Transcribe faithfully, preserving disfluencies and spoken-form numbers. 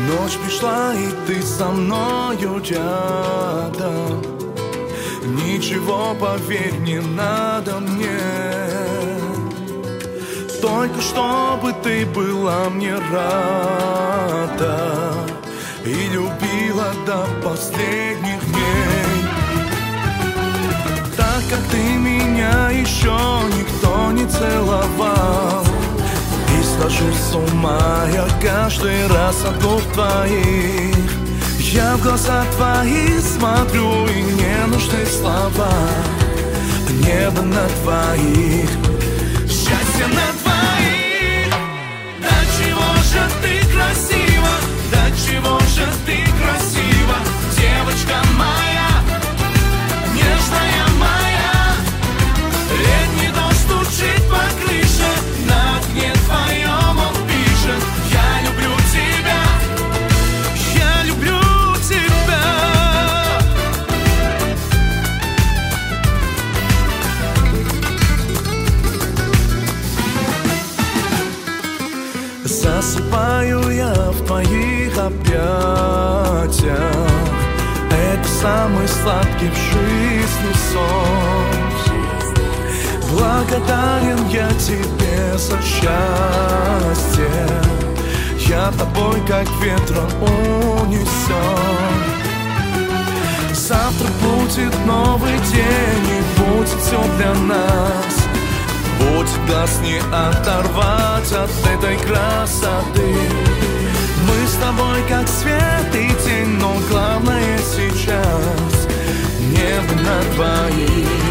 Ночь пришла, и ты со мною рядом. Ничего, поверь, не надо мне, только чтобы ты была мне рада и любила до последних дней. Так как ты меня еще никто не целовал, и схожу с ума я каждый раз от губ твоих. Я в глаза твои смотрю, и не нужны слова. Небо на твоих, счастье на твоих. До чего же ты красива, до чего же ты красива, девочка моя, нежная моя. Летний дождь стучит по крыше, на окне твоем он пишет: я люблю тебя, я люблю тебя. Засыпаю я в твоих объятиях. Это самый сладкий в жизни сон. Благодарен я тебе за счастье. Я тобой как ветром унесен. Завтра будет новый день, и будет все для нас. Будет глаз не оторвать от этой красоты. Мы с тобой как свет и тень, но главное сейчас небо над двоих.